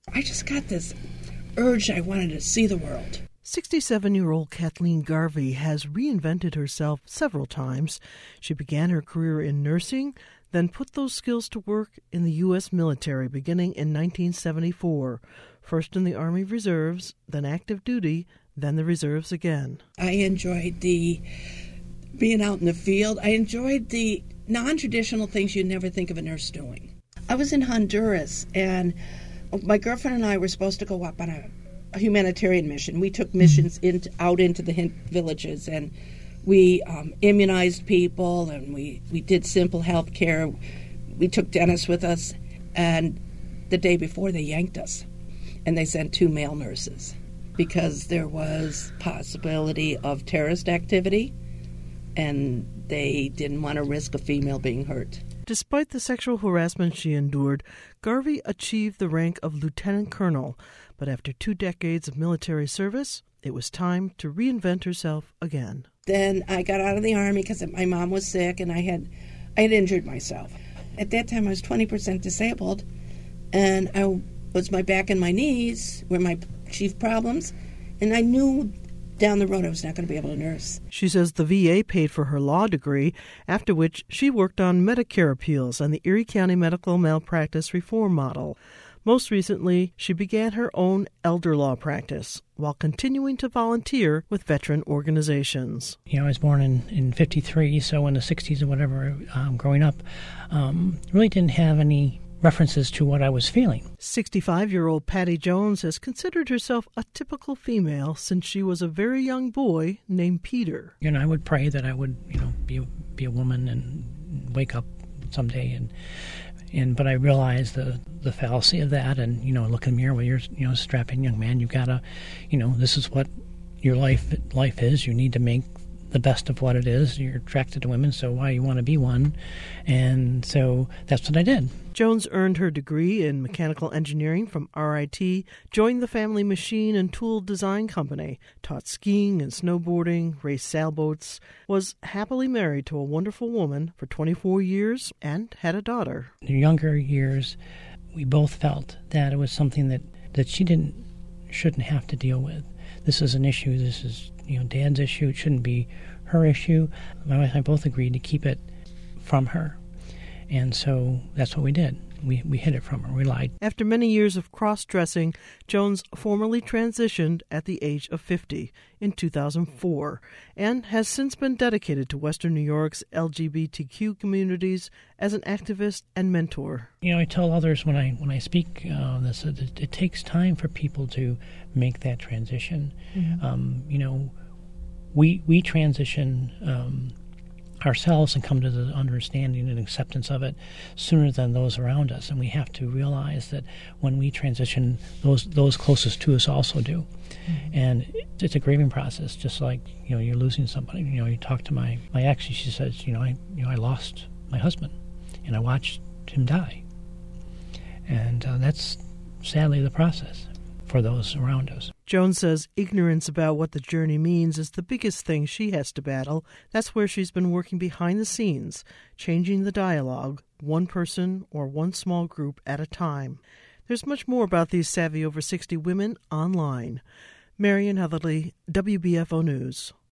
I just got this urge I wanted to see the world. 67-year-old Kathleen Garvey has reinvented herself several times. She began her career in nursing, then put those skills to work in the U.S. military beginning in 1974, first in the Army Reserves, then active duty, then the Reserves again. I enjoyed the being out in the field. I enjoyed the non-traditional things you'd never think of a nurse doing. I was in Honduras, and my girlfriend and I were supposed to go up on a humanitarian mission. We took missions out into the villages, and we immunized people, and we did simple health care. We took Dennis with us, and the day before they yanked us, and they sent 2 male nurses because there was possibility of terrorist activity, and they didn't want to risk a female being hurt. Despite the sexual harassment she endured, Garvey achieved the rank of lieutenant colonel. But after 2 decades of military service, it was time to reinvent herself again. Then I got out of the Army because my mom was sick and I had injured myself. At that time, I was 20% disabled, and my back and my knees were my chief problems, and I knew down the road I was not going to be able to nurse. She says the VA paid for her law degree, after which she worked on Medicare appeals and the Erie County medical malpractice reform model. Most recently, she began her own elder law practice while continuing to volunteer with veteran organizations. I was born in 53, so in the 60s or whatever, growing up, really didn't have any references to what I was feeling. 65-year-old Patty Jones has considered herself a typical female since she was a very young boy named Peter. I would pray that I would, be a woman and wake up someday, but I realized the fallacy of that, and look in the mirror when you're a strapping young man. You've got to, this is what your life is. You need to make the best of what it is. You're attracted to women, so why you want to be one? And so that's what I did. Jones earned her degree in mechanical engineering from RIT, joined the family machine and tool design company, taught skiing and snowboarding, raced sailboats, was happily married to a wonderful woman for 24 years, and had a daughter. In her younger years, we both felt that it was something that she shouldn't have to deal with. This is an issue. This is Dad's issue. It shouldn't be her issue. My wife and I both agreed to keep it from her. And so that's what we did. We hid it from her. We lied. After many years of cross-dressing, Jones formally transitioned at the age of 50 in 2004 and has since been dedicated to Western New York's LGBTQ communities as an activist and mentor. I tell others when I speak this, it takes time for people to make that transition. Mm-hmm. We transition ourselves and come to the understanding and acceptance of it sooner than those around us, and we have to realize that when we transition, those closest to us also do. Mm-hmm. And it's a grieving process, just like you're losing somebody. You talk to my ex, she says, I lost my husband and I watched him die, and that's sadly the process for those around us. Jones says ignorance about what the journey means is the biggest thing she has to battle. That's where she's been working behind the scenes, changing the dialogue, one person or one small group at a time. There's much more about these savvy over 60 women online. Marian Heatherly, WBFO News.